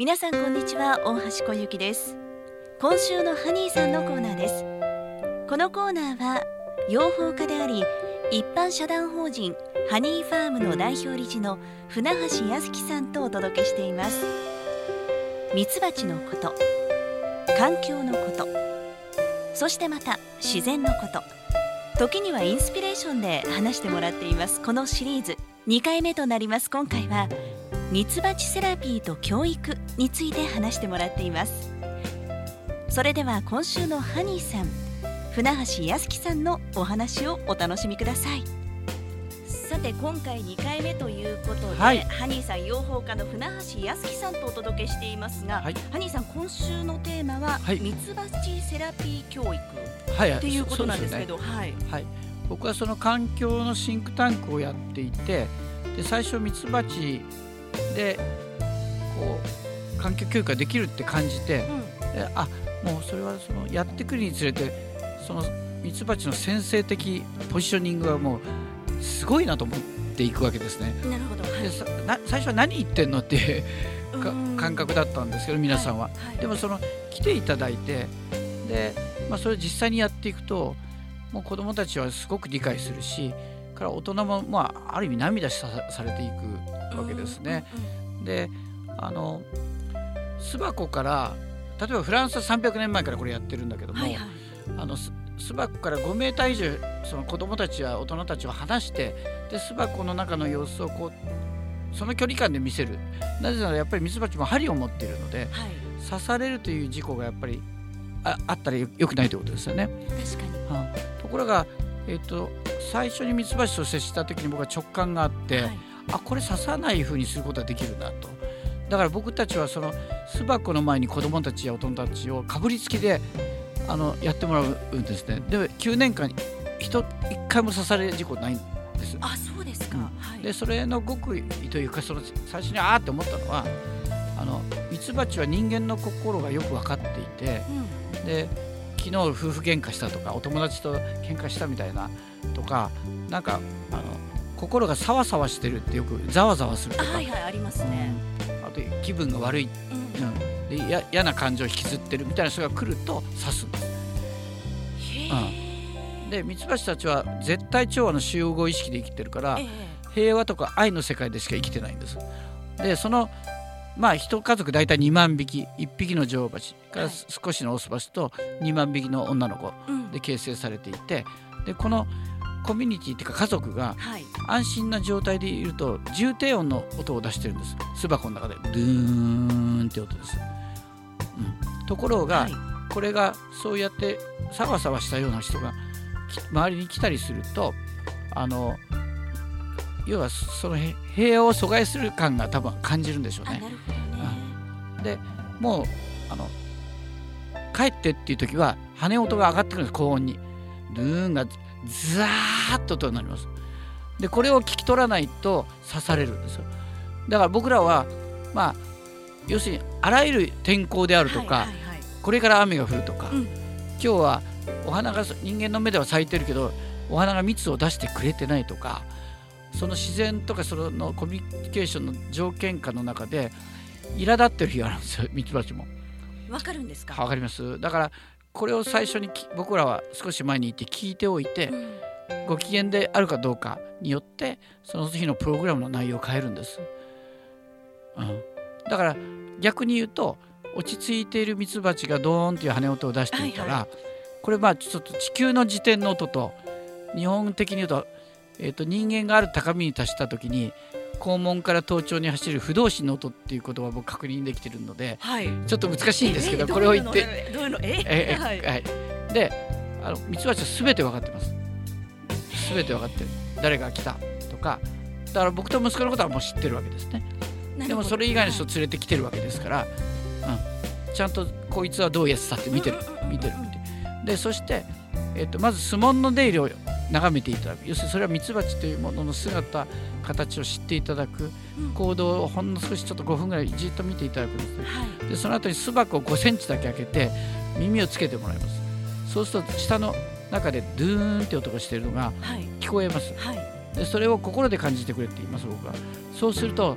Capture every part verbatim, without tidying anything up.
皆さんこんにちは、大橋小雪です。今週のハニーさんのコーナーです。このコーナーは養蜂家であり一般社団法人ハニーファームの代表理事の船橋康樹さんとお届けしています。ミツバチのこと、環境のこと、そしてまた自然のこと、時にはインスピレーションで話してもらっています。このシリーズにかいめとなります。今回はミツバチセラピーと教育について話してもらっています。それでは今週のハニーさん、船橋康樹さんのお話をお楽しみください。さて今回にかいめということで、はい、ハニーさん養蜂家の船橋康樹さんとお届けしていますが、はい、ハニーさん今週のテーマは、はい、ミツバチセラピー教育、はい、っていうことなんですけど、はいはい、 僕はその環境のシンクタンクをやっていて、で最初ミツバチでこう環境教育ができるって感じて、うん、であもうそれはそのやってくるにつれてそのミツバチの先生的ポジショニングはもうすごいなと思っていくわけですね。 なるほど、はい、 でさな最初は何言ってんのっていう感覚だったんですけど、皆さんは、はいはい、でもその来ていただいてで、まあ、それを実際にやっていくともう子どもたちはすごく理解するしから大人も、まあ、ある意味涙さされていくわけですね。うんうんうん、であの巣箱から例えばフランスはさんびゃくねんまえからこれやってるんだけども、はいはい、あの巣箱からごメーター以上その子どもたちや大人たちを離してで巣箱の中の様子をこうその距離感で見せる。なぜならやっぱりミツバチも針を持っているので、はい、刺されるという事故がやっぱり あ, あったらよくないということですよね。 確かに、 はあ、ところが、えーと、最初にミツバチと接した時に僕は直感があって、はい、あこれ刺さない風にすることはできるなと。だから僕たちはその巣箱の前に子どもたちや大人たちをかぶりつきであのやってもらうんですね。できゅうねんかんにいっかいも刺される事故ないんです。 あそうですか、うんはい、でそれの極意というかその最初にあーって思ったのはあのミツバチは人間の心がよく分かっていて、うん、で昨日夫婦喧嘩したとかお友達と喧嘩したみたいなとかなんかあの心がサワサワしてるってよくザワザワするとか、 はいはいありますね。 あと気分が悪い、うんうん、でや嫌な感情を引きずってるみたいな人が来ると刺すんです。 へうん、でミツバチたちは絶対調和の集合意識で生きてるから、平和とか愛の世界でしか生きてないんです。でそのまあ一家族大体にまんびきいっぴきの女王バチから少しのオスバチとにまんびきの女の子で形成されていて、でこのコミュニティっていうか家族が安心な状態でいると重低音の音を出してるんです。巣箱の中でドゥーンって音です、うん、ところが、はい、これがそうやってサワサワしたような人が周りに来たりするとあの要はその平和を阻害する感が多分感じるんでしょうね。 なるほどね、 うん、でもうあの帰ってっていう時は羽音が上がってくるんです。高音にドゥーンがザーッと音になります。でこれを聞き取らないと刺されるんですよ。だから僕らはまあ要するにあらゆる天候であるとか、はいはいはい、これから雨が降るとか、うん、今日はお花が人間の目では咲いてるけどお花が蜜を出してくれてないとか、その自然とかそのコミュニケーションの条件下の中で苛立ってる日があるんですよ。ミツバチもわかるんですか？ わかります。だからこれを最初に僕らは少し前に言って聞いておいて、うん、ご機嫌であるかどうかによってその日のプログラムの内容を変えるんです、うん、だから逆に言うと落ち着いているミツバチがドーンという羽音を出していたら、はいはい、これまあちょっと地球の時点の音と日本的に言うと、えーと人間がある高みに達した時に肛門から頭頂に走る不動心の音っていうことは僕確認できているので、はい、ちょっと難しいんですけど、これを言ってどういうのえええ、はいはい、であのミツバチは全て分かってます。全て分かってる。誰が来たとかだから僕と息子のことはもう知ってるわけですね。でもそれ以外の人を連れてきてるわけですから、うん、ちゃんとこいつはどういうやつだって見てる見てる見てる。でそして、えーと、まず巣紋の出入りを眺めていただく。要するにそれはミツバチというものの姿形を知っていただく、うん、行動をほんの少しちょっとごふんぐらいじっと見ていただくんです、はい、でその後に巣箱をごセンチだけ開けて耳をつけてもらいます。そうすると下の中でドゥーンって音がしているのが聞こえます、はいはい、でそれを心で感じてくれって言います僕は。そうすると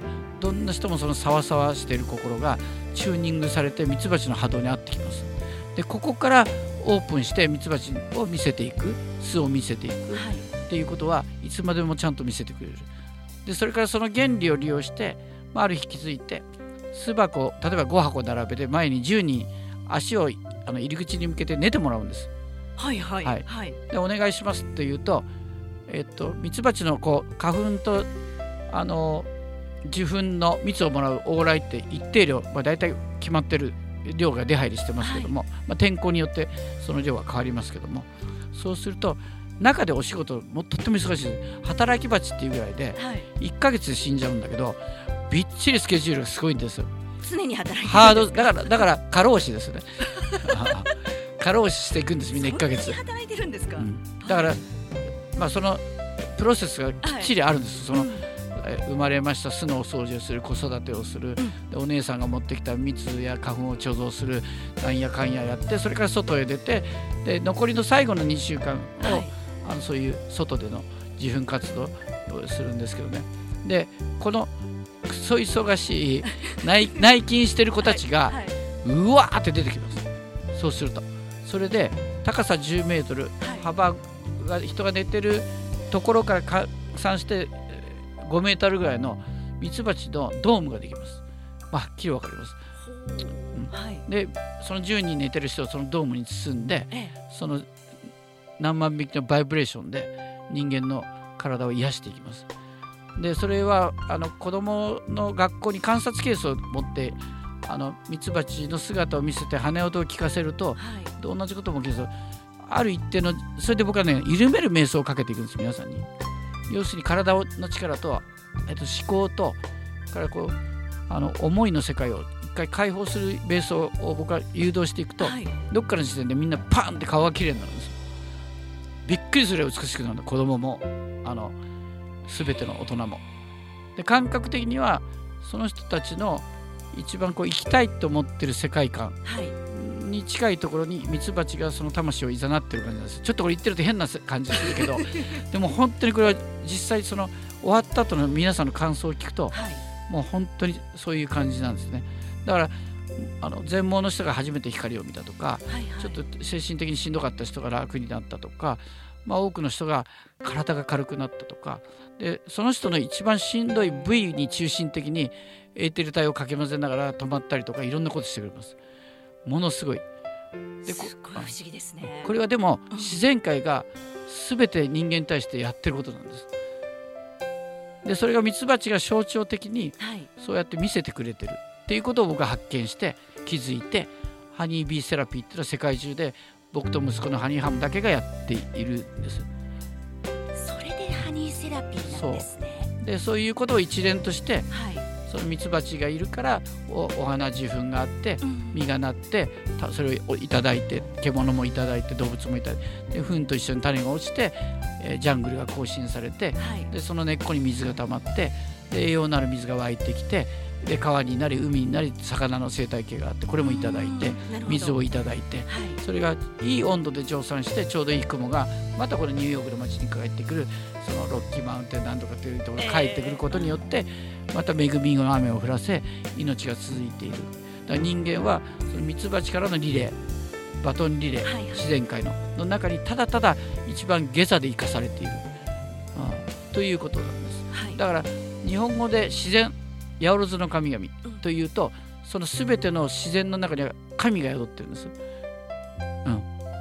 どんな人もそのさわさわしている心がチューニングされてミツバチの波動に合ってきます。でここからオープンしてミツバチを見せていく、巣を見せていく、はい、っていうことはいつまでもちゃんと見せてくれる。でそれからその原理を利用して、まあ、ある日気づいて巣箱例えばごはこ並べて前にじゅうにん足をあの入り口に向けて寝てもらうんです。 はいはいはい、はい、 でお願いしますって言うと、えっと、ミツバチのこう花粉とあの受粉の蜜をもらう往来って一定量、まあ、大体決まってる量が出入りしてますけども、はい、まあ、天候によってその量は変わりますけども、そうすると中でお仕事もとっても忙しいです。働き蜂っていうぐらいでいっかげつで死んじゃうんだけど、びっちりスケジュールがすごいんですよ。 常に働いてるんですか？ ハードだからだから過労死ですね過労死していくんです、みんないっかげつで。 そんなに働いてるんですか？うん、 だから、まあ、そのプロセスがきっちりあるんです、はい、その、うん生まれました巣のお掃除をする、子育てをする、うん、でお姉さんが持ってきた蜜や花粉を貯蔵する、なんやかんややって、それから外へ出て、で残りの最後のにしゅうかんを、はい、あのそういう外での受粉活動をするんですけどね。でこのくそ忙しい 内, 内勤してる子たちが、はいはい、うわーって出てきます。そうするとそれで高さじゅうメートル、はい、幅が人が寝てるところから換算してごメートルぐらいのミツバチのドームができます。まあ、はっきりわかります。うんはい、でそのじゅうにん寝てる人をそのドームに包んで、ええ、その何万匹のバイブレーションで人間の体を癒していきます。でそれはあの子どもの学校に観察ケースを持ってあのミツバチの姿を見せて羽音を聞かせると、はい、同じことも起きるんです。ある一定のそれで僕はね緩める瞑想をかけていくんです、皆さんに。要するに体の力と、えっと、思考とからこうあの思いの世界を一回解放する瞑想を僕は誘導していくと、はい、どっかの時点でみんなパーンって顔が綺麗になるんです。びっくりするぐらい美しくなるんだ、子供もあの全ての大人も。で感覚的にはその人たちの一番こう生きたいと思ってる世界観に近いところにミツバチがその魂をいざなってる感じなんです。ちょっとこれ言ってると変な感じするけどでも本当にこれは実際その終わった後の皆さんの感想を聞くと、はい、もう本当にそういう感じなんですね。だからあの全盲の人が初めて光を見たとか、はいはい、ちょっと精神的にしんどかった人が楽になったとか、まあ、多くの人が体が軽くなったとかで、その人の一番しんどい部位に中心的にエーテル体をかき混ぜながら止まったりとかいろんなことしてくれます。ものすごいですごい不思議ですね。 これはでも、うん、自然界が全て人間に対してやってることなんです。でそれがミツバチが象徴的にそうやって見せてくれてるっていうことを僕は発見して気づいて、ハニービーセラピーっていうのは世界中で僕と息子のハニーハムだけがやっているんです。 それでハニーセラピーなんですね。 そうでそういうことを一連として、はい、そのミツバチがいるから お, お花受粉があって実がなってそれをいただいて、獣もいただいて動物もいただいて、で糞と一緒に種が落ちて、えー、ジャングルが更新されて、はい、でその根っこに水が溜まってで栄養のある水が湧いてきて、で川になり海になり魚の生態系があって、これもいただいて水をいただいて、はい、それがいい温度で蒸散してちょうどいい雲がまたこのニューヨークの街に帰ってくる、そのロッキーマウンテンなんとかというところに帰ってくることによって、えー、また恵みの雨を降らせ命が続いている。だから人間はそのミツバチからのリレー、バトンリレー、はいはい、自然界 の, の中にただただ一番下座で生かされている、うん、ということなんです、はい、だから日本語で自然八百万の神々というと、その全ての自然の中には神が宿ってるんです、うん、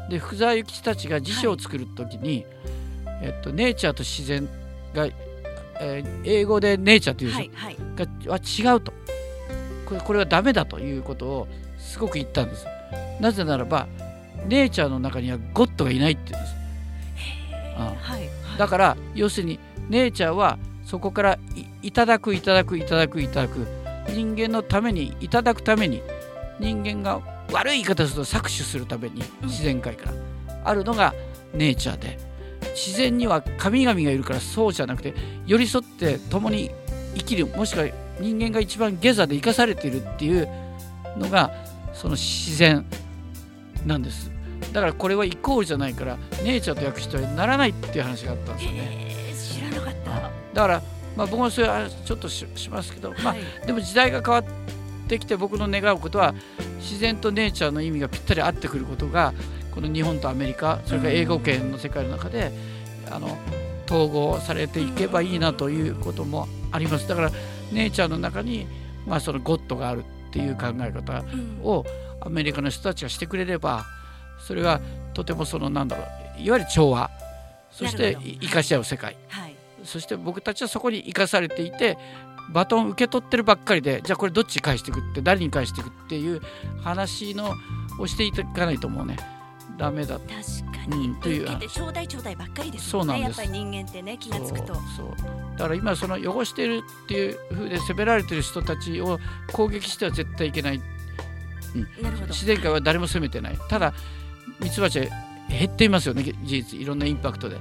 で福沢諭吉たちが辞書を作るときに、はい、えっと、ネイチャーと自然が、えー、英語でネイチャーというでしょ、はいはい、がは違うと、これ、これはダメだということをすごく言ったんです。なぜならばネイチャーの中にはゴッドがいないって言うんです、うんはいはい、だから要するにネイチャーはそこから い, いただくいただくいただくいただく人間のためにいただくために、人間が悪い言い方をすると搾取するために自然界からあるのがネイチャーで、自然には神々がいるからそうじゃなくて寄り添って共に生きる、もしくは人間が一番下座で生かされているっていうのがその自然なんです。だからこれはイコールじゃないからネイチャーと訳してはならないっていう話があったんですよね、 えー、知らなかった。 だからまあ、僕もそれはちょっと し, しますけど、 はい、 まあ、でも時代が変わってきて僕の願うことは自然とネイチャーの意味がぴったり合ってくることがこの日本とアメリカそれから英語圏の世界の中で、うん、あの統合されていけばいいなということもあります。だからネイチャーの中に、まあ、そのゴッドがあるっていう考え方をアメリカの人たちがしてくれればそれがとてもそのなんだろういわゆる調和そして生かし合う世界、はい、そして僕たちはそこに生かされていてバトン受け取ってるばっかりでじゃあこれどっち返していくって誰に返していくっていう話のをしていかないともうねダメだ。 確かに、うん、という受けてちょうだいちょうだいばっかりですもんね。やっぱり人間ってね気がつくとそうそうだから今その汚してるっていう風で責められてる人たちを攻撃しては絶対いけない、うん、なるほど。自然界は誰も責めてない。ただミツバチは減っていますよね事実いろんなインパクトで、うん、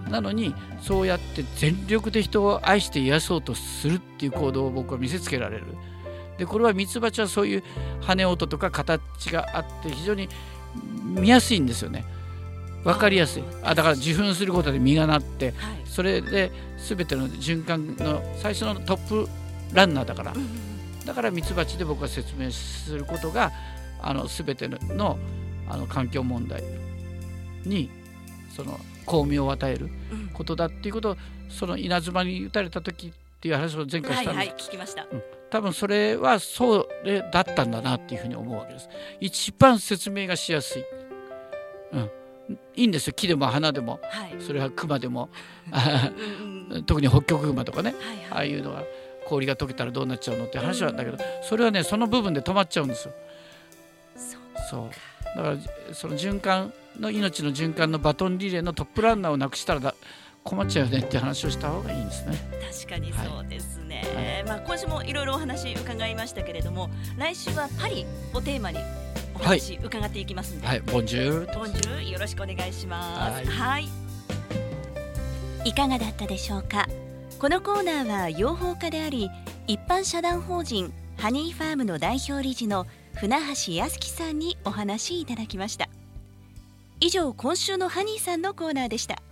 なのにそうやって全力で人を愛して癒そうとするっていう行動を僕は見せつけられる。でこれはミツバチはそういう羽音とか形があって非常に見やすいんですよね。分かりやすい。あだから受粉することで実がなって、はい、それで全ての循環の最初のトップランナーだから、うん、だからミツバチで僕は説明することがあの全て の, の, あの環境問題にその光明を与えることだっていうことを、うん、その稲妻に打たれた時っていう話を前回したんです、はいはい、聞きました、 うん、多分それはそれだったんだなっていうふうに思うわけです。一番説明がしやすい、うん、いいんですよ。木でも花でも、はい、それは熊でも特に北極熊とかね、はいはい、ああいうのは氷が溶けたらどうなっちゃうのって話なんだけど、それはねその部分で止まっちゃうんですよ。そうだからその循環の命の循環のバトンリレーのトップランナーをなくしたらだ困っちゃうよねって話をした方がいいんですね。 確かにそうですね、はい。まあ、今週もいろいろお話伺いましたけれども来週はパリをテーマにお話伺っていきますので、 はい、ボンジュールボンジュールよろしくお願いします。はい、はい、 いかがだったでしょうか。このコーナーは養蜂家であり一般社団法人ハニーファームの代表理事の船橋康樹さんにお話いただきました。以上今週のハニーさんのコーナーでした。